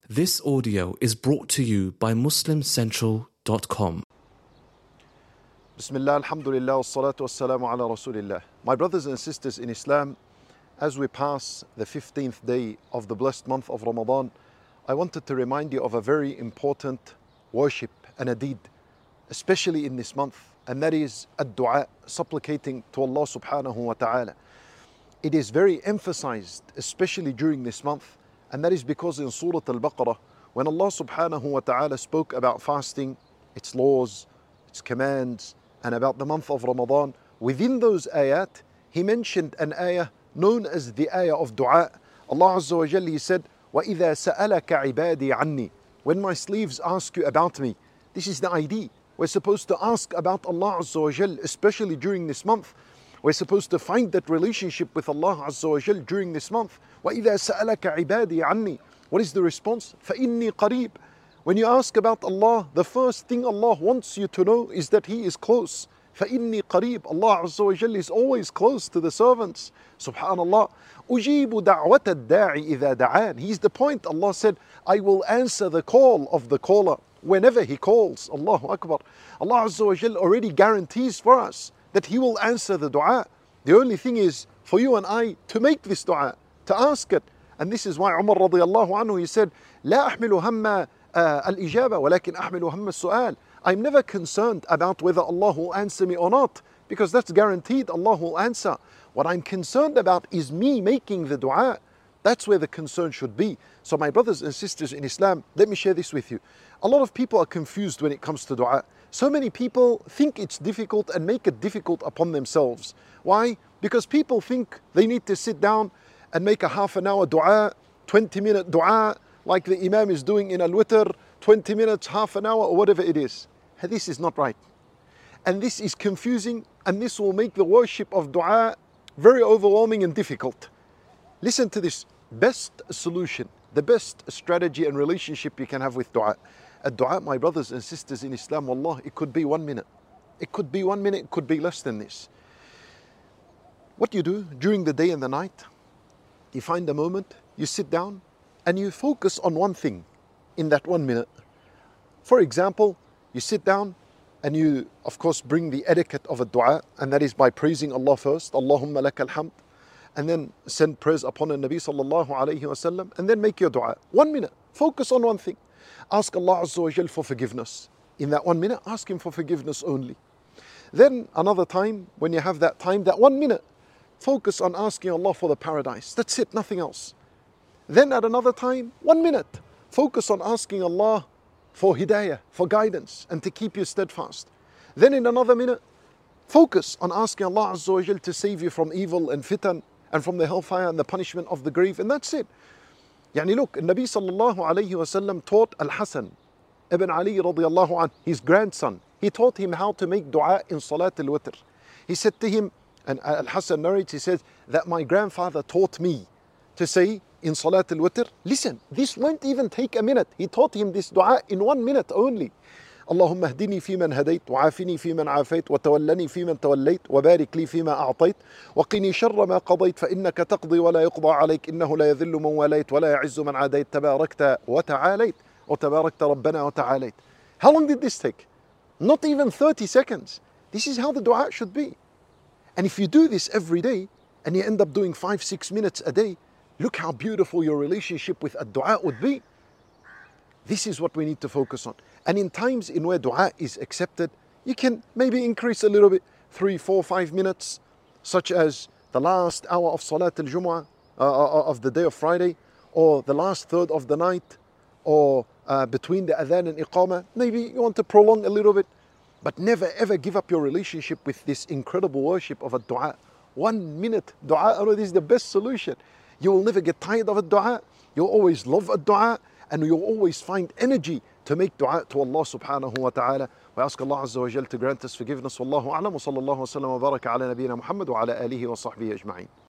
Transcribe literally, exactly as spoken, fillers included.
This audio is brought to you by muslim central dot com. Bismillah, alhamdulillah, wassalatu wassalamu ala rasulillah. My brothers and sisters in Islam, as we pass the fifteenth day of the blessed month of Ramadan, I wanted to remind you of a very important worship and a deed, especially in this month, and that is ad-du'a, supplicating to Allah subhanahu wa ta'ala. It is very emphasized, especially during this month, and that is because in Surah Al-Baqarah, when Allah subhanahu wa ta'ala spoke about fasting, its laws, its commands, and about the month of Ramadan, within those ayat, He mentioned an ayah known as the ayah of dua. Allah Azza wa Jalla, He said, وَإِذَا سَأَلَكَ عِبَادِي عَنِّي. When my slaves ask you about me, this is the idea. We're supposed to ask about Allah Azza wa Jalla, especially during this month. We're supposed to find that relationship with Allah Azza wa Jalla during this month. وَإِذَا سَأَلَكَ عِبَادِي عَنِّي. What is the response? فَإِنِّي قَرِيب. When you ask about Allah, the first thing Allah wants you to know is that He is close. فَإِنِّي قَرِيب. Allah Azza wa Jalla is always close to the servants. Subhanallah. أُجِيبُ دَعْوَةَ الدَّاعِ إِذَا دَعَانِ. He's the point. Allah said, I will answer the call of the caller whenever he calls. Allahu Akbar. Allah Azza wa Jalla already guarantees for us that He will answer the dua. The only thing is for you and I to make this dua, to ask it. And this is why Umar radiallahu anhu, he said, لا أحمل هم الإجابة ولكن أحمل هم السؤال. I'm never concerned about whether Allah will answer me or not, because that's guaranteed, Allah will answer. What I'm concerned about is me making the dua. That's where the concern should be. So my brothers and sisters in Islam, let me share this with you. A lot of people are confused when it comes to dua. So many people think it's difficult and make it difficult upon themselves. Why? Because people think they need to sit down and make a half an hour dua, twenty minute dua, like the Imam is doing in Al-Witr, twenty minutes, half an hour, or whatever it is. This is not right. And this is confusing, and this will make the worship of dua very overwhelming and difficult. Listen to this. Best solution, the best strategy and relationship you can have with dua. A dua, my brothers and sisters in Islam, wallah, it could be one minute. It could be one minute, it could be less than this. What you do during the day and the night, you find a moment, you sit down, and you focus on one thing in that one minute. For example, you sit down and you, of course, bring the etiquette of a dua, and that is by praising Allah first, Allahumma laka alhamd, and then send praise upon the Nabi sallallahu alayhi wa sallam, and then make your dua. One minute, focus on one thing. Ask Allah Azza wa Jal for forgiveness. In that one minute, ask Him for forgiveness only. Then another time, when you have that time, that one minute, focus on asking Allah for the paradise. That's it, nothing else. Then at another time, one minute, focus on asking Allah for hidayah, for guidance, and to keep you steadfast. Then in another minute, focus on asking Allah Azza wa Jal to save you from evil and fitan, and from the hellfire and the punishment of the grave, and that's it. Yani look, Nabi sallallahu alayhi wa sallam taught Al-Hasan ibn Ali radiallahu anh, his grandson. He taught him how to make dua in Salat al-Witr. He said to him, and Al-Hasan narrates, he says, that my grandfather taught me to say in Salat al-Witr, listen, this won't even take a minute. He taught him this dua in one minute only. اللهم اهدني فيمن هديت وعافني فيمن عافيت وتولني فيمن توليت وبارك لي فيما أعطيت وقني شر ما قضيت فإنك تقضي ولا يقضى عليك إنه لا يذل من واليت ولا يعز من عاديت تباركت وتعاليت وتباركت ربنا وتعاليت. How long did this take? Not even thirty seconds. This is how the dua should be. And if you do this every day and you end up doing five, six minutes a day, look how beautiful your relationship with a dua would be. This is what we need to focus on. And in times in where dua is accepted, you can maybe increase a little bit, three, four, five minutes, such as the last hour of Salat al-Jumu'ah, uh, of the day of Friday, or the last third of the night, or uh, between the adhan and iqamah. Maybe you want to prolong a little bit, but never ever give up your relationship with this incredible worship of a dua. One minute dua, oh, this is the best solution. You will never get tired of a dua. You'll always love a dua, and you'll always find energy to make dua to Allah subhanahu wa ta'ala. We ask Allah Azza wa Jal to grant us forgiveness. Wallahu a'lam wa sallallahu wa sallam wa baraka ala nabiyyina Muhammad wa ala alihi wa sahbihi ajma'in.